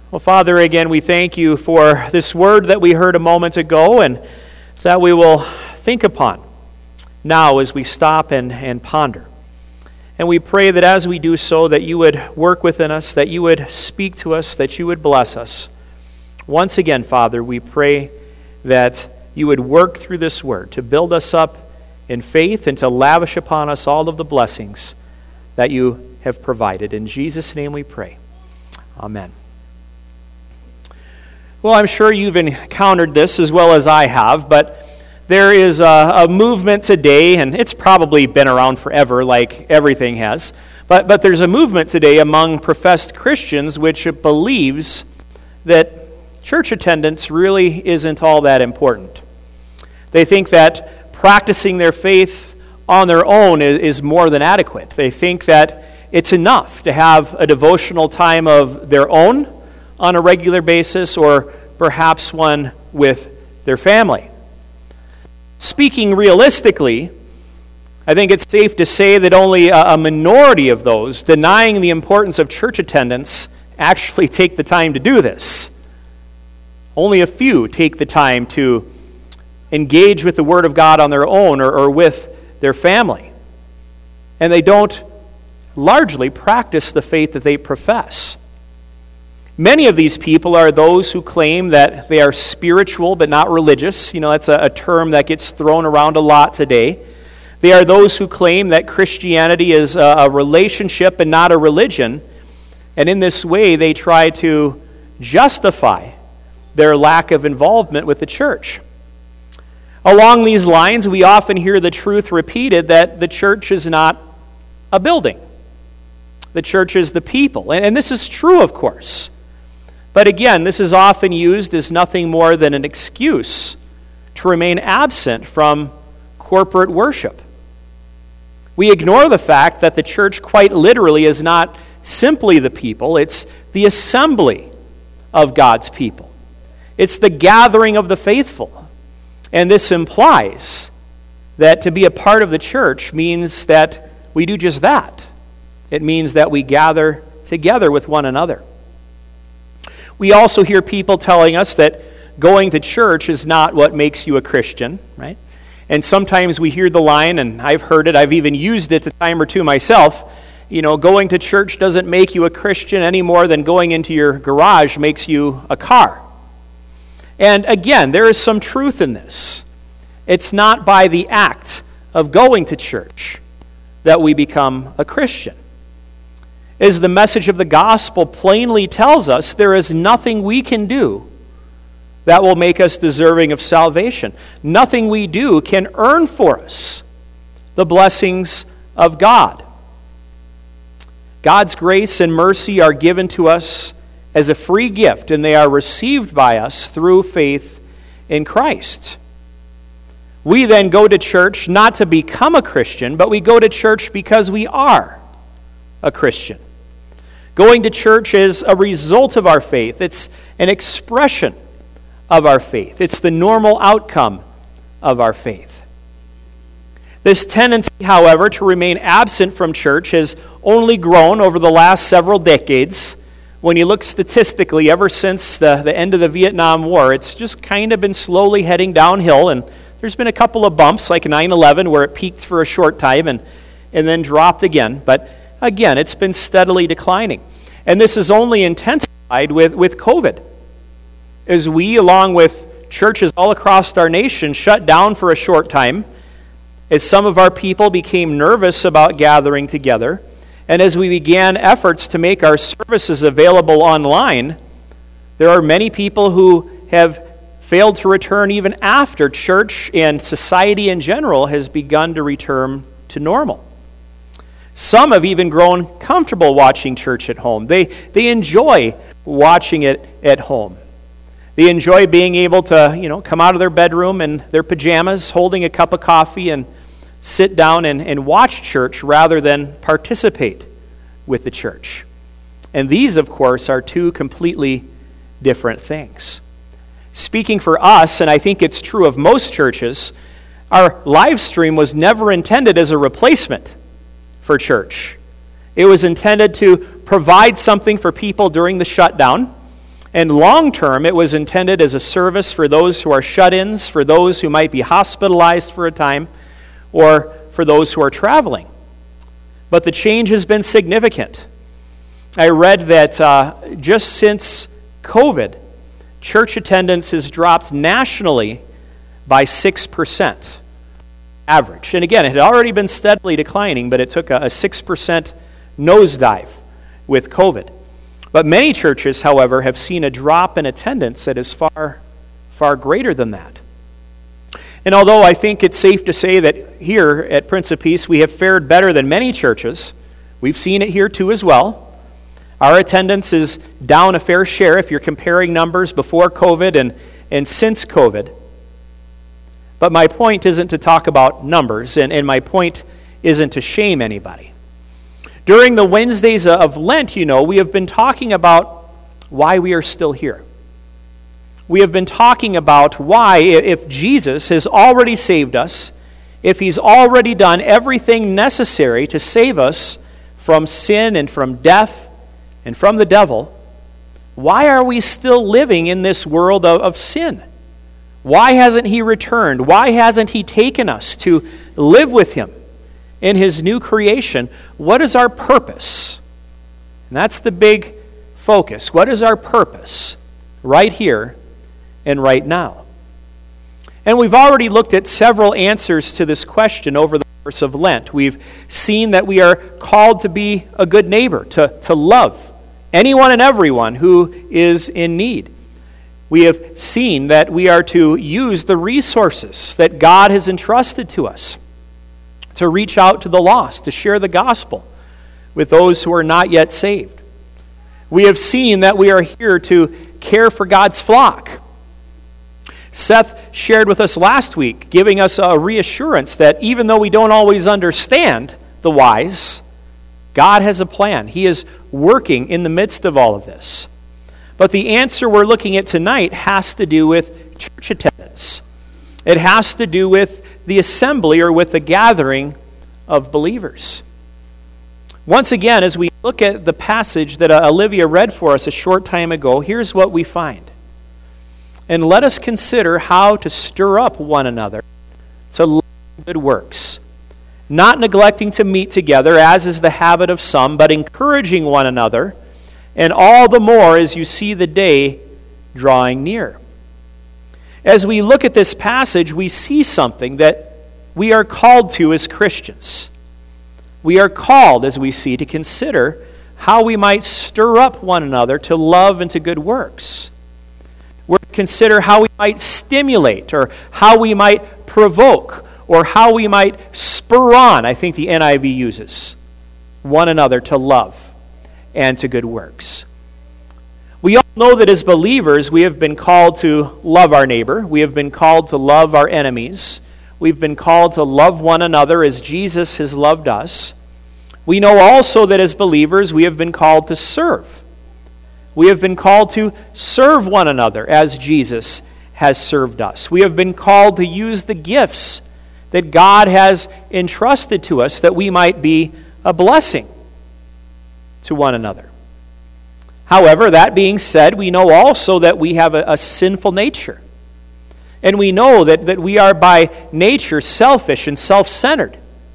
Well, Father, again, we thank you for this word that we heard a moment ago and that we will think upon now as we stop and ponder. And we pray that as we do so, that you would work within us, that you would speak to us, that you would bless us. Once again, Father, we pray that you would work through this word to build us up in faith and to lavish upon us all of the blessings that you have provided. In Jesus' name we pray. Amen. Well, I'm sure you've encountered this as well as I have, but there is a movement today, and it's probably been around forever like everything has, but there's a movement today among professed Christians which believes that church attendance really isn't all that important. They think that practicing their faith on their own is more than adequate. They think that it's enough to have a devotional time of their own on a regular basis, or perhaps one with their family. Speaking realistically, I think it's safe to say that only a minority of those denying the importance of church attendance actually take the time to do this. Only a few take the time to engage with the Word of God on their own or with their family. And they don't largely practice the faith that they profess. Many of these people are those who claim that they are spiritual but not religious. You know, that's a term that gets thrown around a lot today. They are those who claim that Christianity is a relationship and not a religion. And in this way, they try to justify their lack of involvement with the church. Along these lines, we often hear the truth repeated that the church is not a building. The church is the people. And this is true, of course. But again, this is often used as nothing more than an excuse to remain absent from corporate worship. We ignore the fact that the church quite literally is not simply the people, it's the assembly of God's people. It's the gathering of the faithful. And this implies that to be a part of the church means that we do just that. It means that we gather together with one another. We also hear people telling us that going to church is not what makes you a Christian, right? And sometimes we hear the line, and I've heard it, I've even used it a time or two myself, you know, going to church doesn't make you a Christian any more than going into your garage makes you a car. And again, there is some truth in this. It's not by the act of going to church that we become a Christian. As the message of the gospel plainly tells us, there is nothing we can do that will make us deserving of salvation. Nothing we do can earn for us the blessings of God. God's grace and mercy are given to us as a free gift, and they are received by us through faith in Christ. We then go to church not to become a Christian, but we go to church because we are a Christian. Going to church is a result of our faith. It's an expression of our faith. It's the normal outcome of our faith. This tendency, however, to remain absent from church has only grown over the last several decades. When you look statistically, ever since the end of the Vietnam War, it's just kind of been slowly heading downhill, and there's been a couple of bumps, like 9/11, where it peaked for a short time and then dropped again. But again, it's been steadily declining. And this is only intensified with COVID. As we, along with churches all across our nation, shut down for a short time, as some of our people became nervous about gathering together, and as we began efforts to make our services available online, there are many people who have failed to return even after church and society in general has begun to return to normal. Some have even grown comfortable watching church at home. They enjoy watching it at home. They enjoy being able to, come out of their bedroom in their pajamas, holding a cup of coffee, and sit down and watch church rather than participate with the church. And these, of course, are two completely different things. Speaking for us, and I think it's true of most churches, our live stream was never intended as a replacement for church. It was intended to provide something for people during the shutdown. And long term, it was intended as a service for those who are shut-ins, for those who might be hospitalized for a time, or for those who are traveling. But the change has been significant. I read that just since COVID, church attendance has dropped nationally by 6% average. And again, it had already been steadily declining, but it took a 6% nosedive with COVID. But many churches, however, have seen a drop in attendance that is far, far greater than that. And although I think it's safe to say that here at Prince of Peace we have fared better than many churches, we've seen it here too as well. Our attendance is down a fair share if you're comparing numbers before COVID and since COVID. But my point isn't to talk about numbers, and my point isn't to shame anybody. During the Wednesdays of Lent, we have been talking about why we are still here. We have been talking about why, if Jesus has already saved us, if he's already done everything necessary to save us from sin and from death and from the devil, why are we still living in this world of sin? Why hasn't he returned? Why hasn't he taken us to live with him in his new creation? What is our purpose? And that's the big focus. What is our purpose right here and right now? And we've already looked at several answers to this question over the course of Lent. We've seen that we are called to be a good neighbor, to love anyone and everyone who is in need. We have seen that we are to use the resources that God has entrusted to us to reach out to the lost, to share the gospel with those who are not yet saved. We have seen that we are here to care for God's flock. Seth shared with us last week, giving us a reassurance that even though we don't always understand the whys, God has a plan. He is working in the midst of all of this. But the answer we're looking at tonight has to do with church attendance. It has to do with the assembly or with the gathering of believers. Once again, as we look at the passage that Olivia read for us a short time ago, here's what we find. And let us consider how to stir up one another to love good works, not neglecting to meet together, as is the habit of some, but encouraging one another, and all the more as you see the day drawing near. As we look at this passage, we see something that we are called to as Christians. We are called, as we see, to consider how we might stir up one another to love and to good works. We're to consider how we might stimulate, or how we might provoke, or how we might spur on, I think the NIV uses, one another to love and to good works. We all know that as believers, we have been called to love our neighbor. We have been called to love our enemies. We've been called to love one another as Jesus has loved us. We know also that as believers, we have been called to serve. We have been called to serve one another as Jesus has served us. We have been called to use the gifts that God has entrusted to us that we might be a blessing to one another. However, that being said, we know also that we have a sinful nature. And we know that we are by nature selfish and self-centered.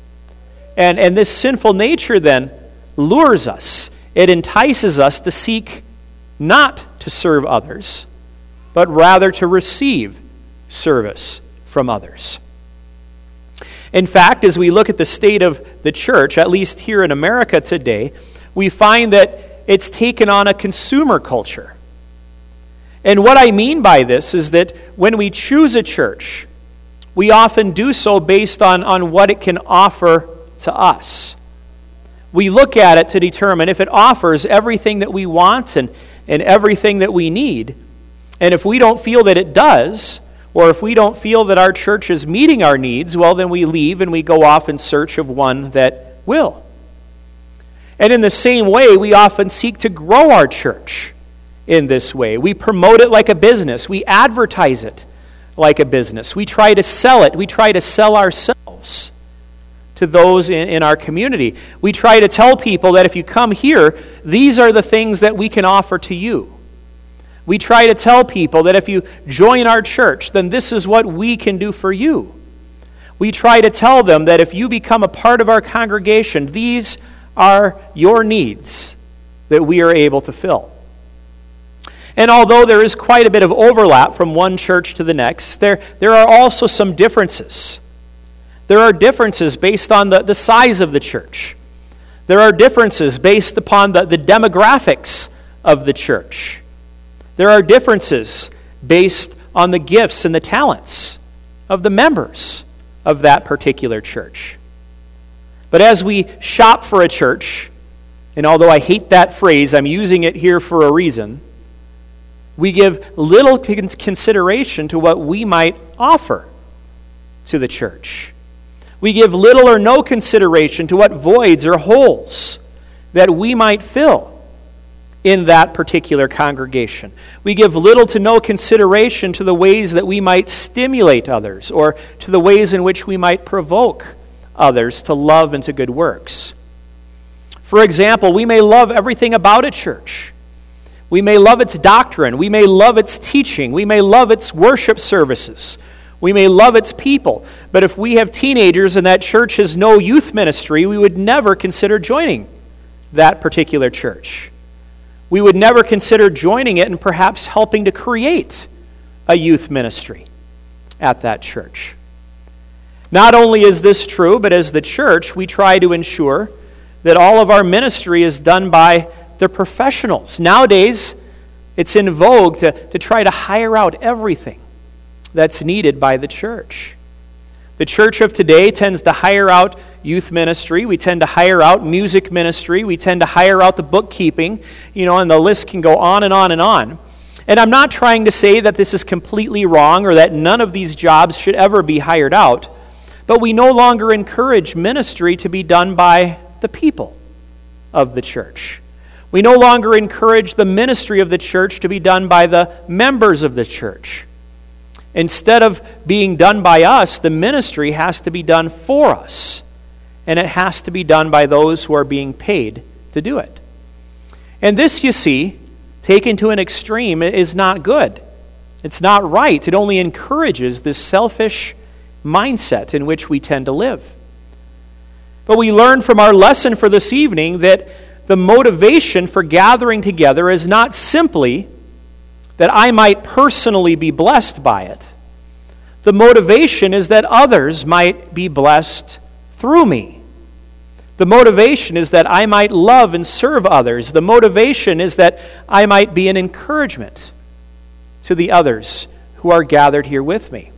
And this sinful nature then lures us. It entices us to seek not to serve others, but rather to receive service from others. In fact, as we look at the state of the church, at least here in America today, we find that it's taken on a consumer culture. And what I mean by this is that when we choose a church, we often do so based on what it can offer to us. We look at it to determine if it offers everything that we want and everything that we need. And if we don't feel that it does, or if we don't feel that our church is meeting our needs, well, then we leave and we go off in search of one that will. And in the same way, we often seek to grow our church in this way. We promote it like a business. We advertise it like a business. We try to sell it. We try to sell ourselves to those in our community. We try to tell people that if you come here, these are the things that we can offer to you. We try to tell people that if you join our church, then this is what we can do for you. We try to tell them that if you become a part of our congregation, these are your needs that we are able to fill. And although there is quite a bit of overlap from one church to the next, there are also some differences. There are differences based on the size of the church. There are differences based upon the demographics of the church. There are differences based on the gifts and the talents of the members of that particular church. But as we shop for a church, and although I hate that phrase, I'm using it here for a reason, we give little consideration to what we might offer to the church. We give little or no consideration to what voids or holes that we might fill in that particular congregation. We give little to no consideration to the ways that we might stimulate others or to the ways in which we might provoke others to love and to good works. For example, we may love everything about a church. We may love its doctrine. We may love its teaching. We may love its worship services. We may love its people. But if we have teenagers and that church has no youth ministry, we would never consider joining that particular church. We would never consider joining it and perhaps helping to create a youth ministry at that church. Not only is this true, but as the church, we try to ensure that all of our ministry is done by the professionals. Nowadays, it's in vogue to try to hire out everything that's needed by the church. The church of today tends to hire out youth ministry. We tend to hire out music ministry. We tend to hire out the bookkeeping, and the list can go on and on and on. And I'm not trying to say that this is completely wrong or that none of these jobs should ever be hired out, but we no longer encourage ministry to be done by the people of the church. We no longer encourage the ministry of the church to be done by the members of the church. Instead of being done by us, the ministry has to be done for us. And it has to be done by those who are being paid to do it. And this, you see, taken to an extreme, is not good. It's not right. It only encourages this selfish mindset in which we tend to live. But we learn from our lesson for this evening that the motivation for gathering together is not simply that I might personally be blessed by it. The motivation is that others might be blessed through me. The motivation is that I might love and serve others. The motivation is that I might be an encouragement to the others who are gathered here with me.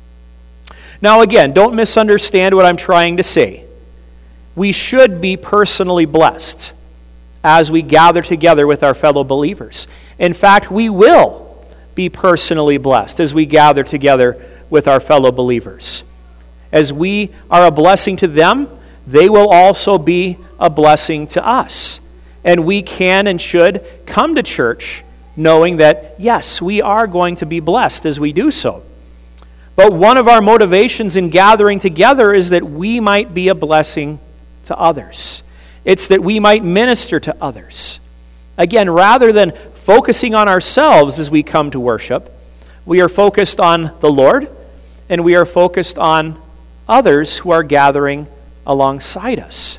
Now again, don't misunderstand what I'm trying to say. We should be personally blessed as we gather together with our fellow believers. In fact, we will be personally blessed as we gather together with our fellow believers. As we are a blessing to them, they will also be a blessing to us. And we can and should come to church knowing that, yes, we are going to be blessed as we do so. But one of our motivations in gathering together is that we might be a blessing to others. It's that we might minister to others. Again, rather than focusing on ourselves as we come to worship, we are focused on the Lord, and we are focused on others who are gathering alongside us.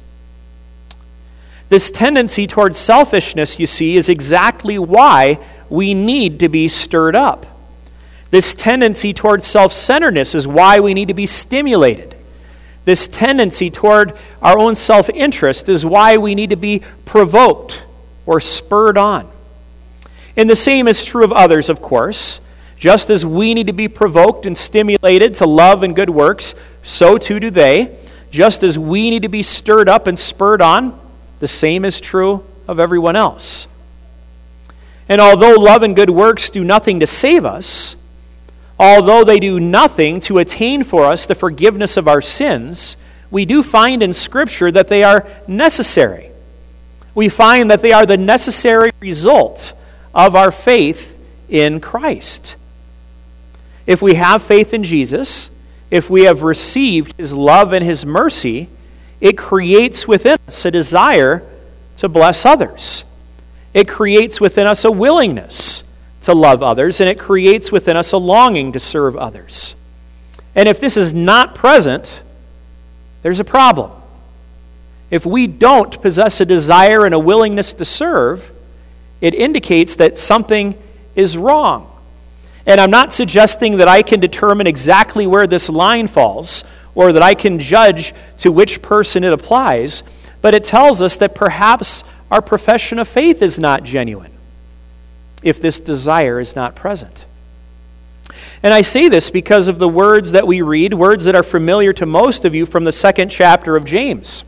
This tendency towards selfishness, you see, is exactly why we need to be stirred up. This tendency towards self-centeredness is why we need to be stimulated. This tendency toward our own self-interest is why we need to be provoked or spurred on. And the same is true of others, of course. Just as we need to be provoked and stimulated to love and good works, so too do they. Just as we need to be stirred up and spurred on, the same is true of everyone else. And although love and good works do nothing to save us, although they do nothing to attain for us the forgiveness of our sins, we do find in Scripture that they are necessary. We find that they are the necessary result of our faith in Christ. If we have faith in Jesus, if we have received His love and His mercy, it creates within us a desire to bless others. It creates within us a willingness to love others, and it creates within us a longing to serve others. And if this is not present, there's a problem. If we don't possess a desire and a willingness to serve, it indicates that something is wrong. And I'm not suggesting that I can determine exactly where this line falls, or that I can judge to which person it applies, but it tells us that perhaps our profession of faith is not genuine if this desire is not present. And I say this because of the words that we read, words that are familiar to most of you from the 2nd chapter of James.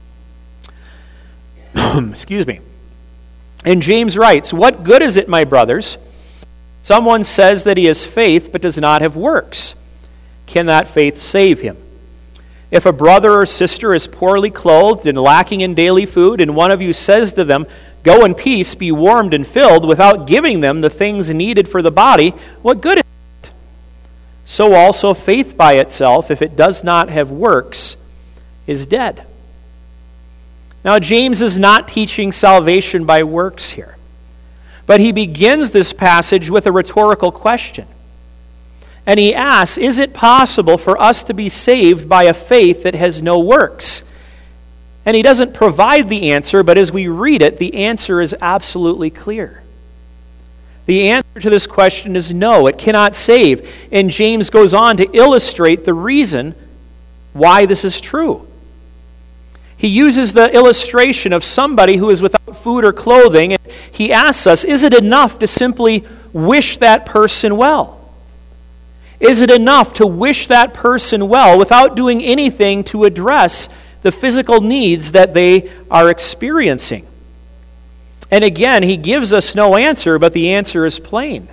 Excuse me. And James writes, "What good is it, my brothers? Someone says that he has faith but does not have works. Can that faith save him? If a brother or sister is poorly clothed and lacking in daily food, and one of you says to them, 'Go in peace, be warmed and filled,' without giving them the things needed for the body, what good is it? So also faith by itself, if it does not have works, is dead." Now, James is not teaching salvation by works here, but he begins this passage with a rhetorical question. And he asks, is it possible for us to be saved by a faith that has no works? And he doesn't provide the answer, but as we read it, the answer is absolutely clear. The answer to this question is no, it cannot save. And James goes on to illustrate the reason why this is true. He uses the illustration of somebody who is without food or clothing, and he asks us, is it enough to simply wish that person well? Is it enough to wish that person well without doing anything to address the physical needs that they are experiencing? And again, he gives us no answer, but the answer is plain.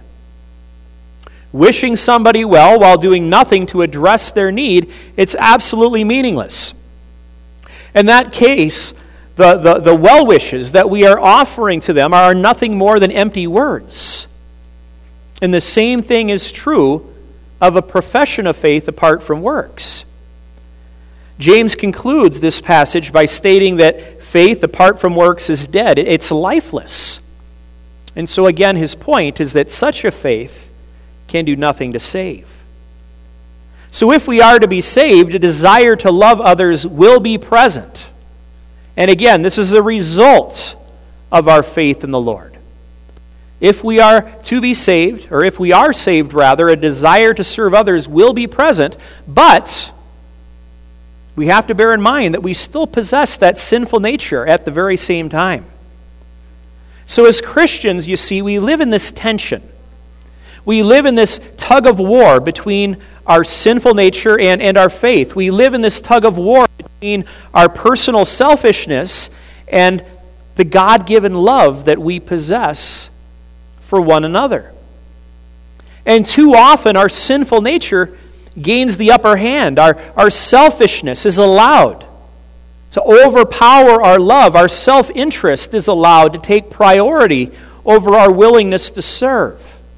Wishing somebody well while doing nothing to address their need, it's absolutely meaningless. In that case, the well wishes that we are offering to them are nothing more than empty words. And the same thing is true of a profession of faith apart from works. James concludes this passage by stating that faith apart from works is dead. It's lifeless. And so again, his point is that such a faith can do nothing to save. So if we are to be saved, a desire to love others will be present. And again, this is a result of our faith in the Lord. If we are to be saved, or if we are saved rather, a desire to serve others will be present, but we have to bear in mind that we still possess that sinful nature at the very same time. So as Christians, you see, we live in this tension. We live in this tug of war between our sinful nature and our faith. We live in this tug of war between our personal selfishness and the God-given love that we possess for one another. And too often our sinful nature gains the upper hand. Our selfishness is allowed to overpower our love. Our self-interest is allowed to take priority over our willingness to serve.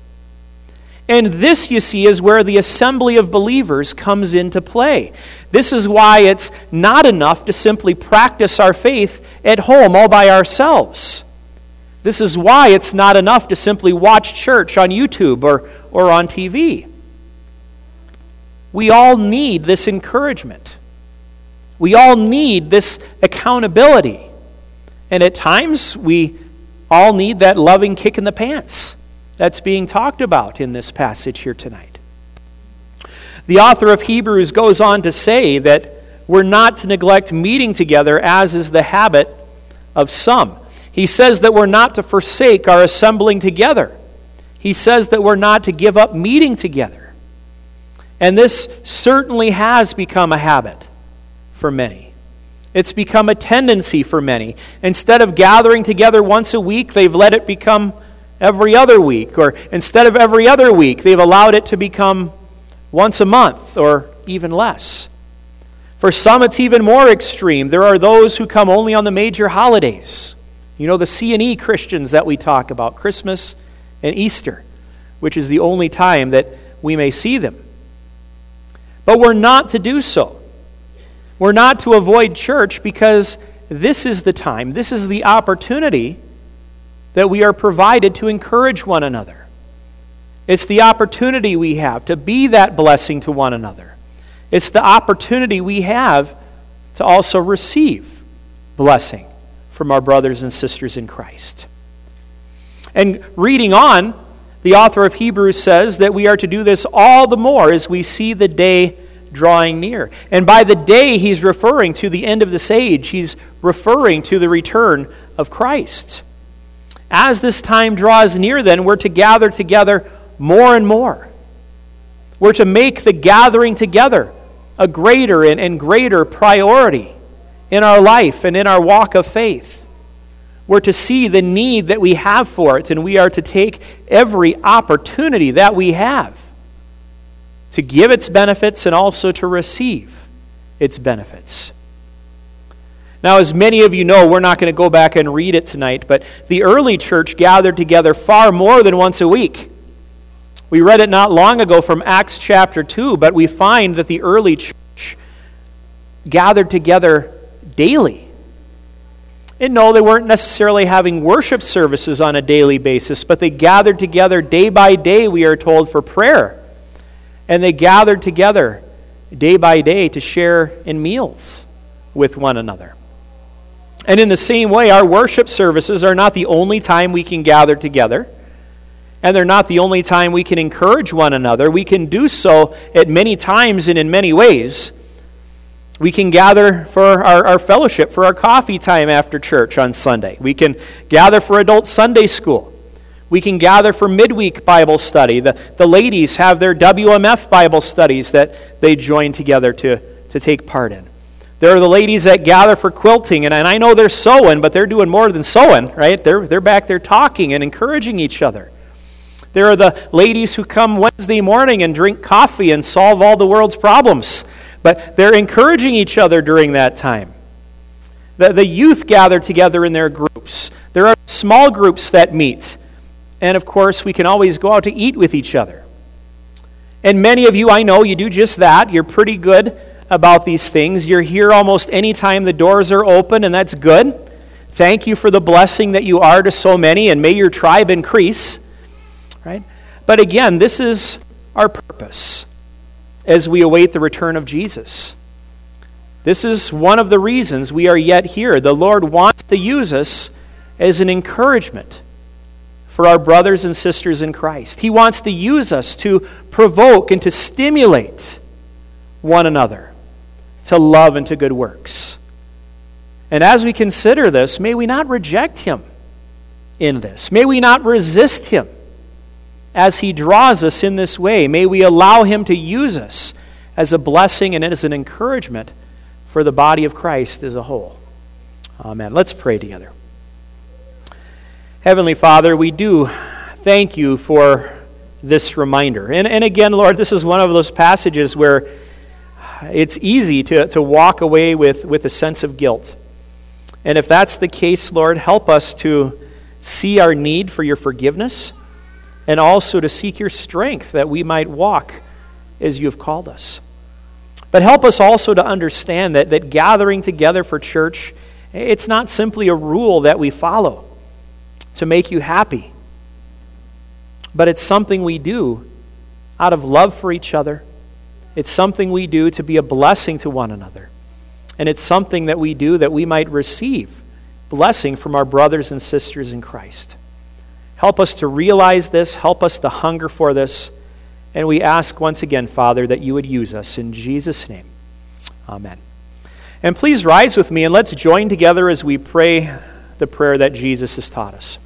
And this, you see, is where the assembly of believers comes into play. This is why it's not enough to simply practice our faith at home all by ourselves. This is why it's not enough to simply watch church on YouTube or on TV. We all need this encouragement. We all need this accountability. And at times, we all need that loving kick in the pants that's being talked about in this passage here tonight. The author of Hebrews goes on to say that we're not to neglect meeting together, as is the habit of some. He says that we're not to forsake our assembling together. He says that we're not to give up meeting together. And this certainly has become a habit for many. It's become a tendency for many. Instead of gathering together once a week, they've let it become every other week. Or instead of every other week, they've allowed it to become once a month or even less. For some, it's even more extreme. There are those who come only on the major holidays. You know, the C&E Christians that we talk about, Christmas and Easter, which is the only time that we may see them. But we're not to do so. We're not to avoid church because this is the time, this is the opportunity that we are provided to encourage one another, It's the opportunity we have to be that blessing to one another. It's the opportunity we have to also receive blessing from our brothers and sisters in Christ. And reading on, the author of Hebrews says that we are to do this all the more as we see the day drawing near. And by the day, he's referring to the end of this age. He's referring to the return of Christ. As this time draws near, then, we're to gather together more and more. We're to make the gathering together a greater and greater priority in our life and in our walk of faith. We're to see the need that we have for it, and we are to take every opportunity that we have to give its benefits and also to receive its benefits. Now, as many of you know, we're not going to go back and read it tonight, but the early church gathered together far more than once a week. We read it not long ago from Acts chapter 2, but we find that the early church gathered together daily. And no, they weren't necessarily having worship services on a daily basis, but they gathered together day by day, we are told, for prayer. And they gathered together day by day to share in meals with one another. And in the same way, our worship services are not the only time we can gather together. And they're not the only time we can encourage one another. We can do so at many times and in many ways. We can gather for our fellowship, for our coffee time after church on Sunday. We can gather for adult Sunday school. We can gather for midweek Bible study. The ladies have their WMF Bible studies that they join together to take part in. There are the ladies that gather for quilting, and I know they're sewing, but they're doing more than sewing, right? They're back there talking and encouraging each other. There are the ladies who come Wednesday morning and drink coffee and solve all the world's problems. But they're encouraging each other during that time. The youth gather together in their groups. There are small groups that meet. And of course, we can always go out to eat with each other. And many of you, I know, you do just that. You're pretty good about these things. You're here almost any time the doors are open, and that's good. Thank you for the blessing that you are to so many, and may your tribe increase. Right? But again, this is our purpose as we await the return of Jesus. This is one of the reasons we are yet here. The Lord wants to use us as an encouragement for our brothers and sisters in Christ. He wants to use us to provoke and to stimulate one another to love and to good works. And as we consider this, may we not reject Him in this. May we not resist Him as He draws us in this way. May we allow Him to use us as a blessing and as an encouragement for the body of Christ as a whole. Amen. Let's pray together. Heavenly Father, we do thank You for this reminder. And again, Lord, this is one of those passages where it's easy to walk away with a sense of guilt. And if that's the case, Lord, help us to see our need for Your forgiveness, and also to seek Your strength that we might walk as You have called us. But help us also to understand that gathering together for church, it's not simply a rule that we follow to make You happy, but it's something we do out of love for each other. It's something we do to be a blessing to one another. And it's something that we do that we might receive blessing from our brothers and sisters in Christ. Help us to realize this. Help us to hunger for this. And we ask once again, Father, that You would use us. In Jesus' name, amen. And please rise with me and let's join together as we pray the prayer that Jesus has taught us.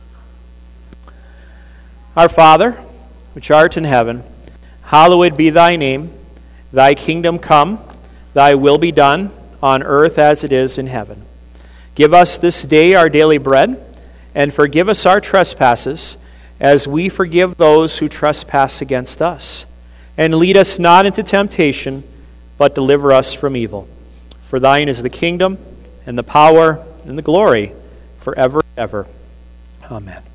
Our Father, which art in heaven, hallowed be Thy name. Thy kingdom come, Thy will be done, on earth as it is in heaven. Give us this day our daily bread, and forgive us our trespasses, as we forgive those who trespass against us. And lead us not into temptation, but deliver us from evil. For Thine is the kingdom, and the power, and the glory, forever and ever. Amen.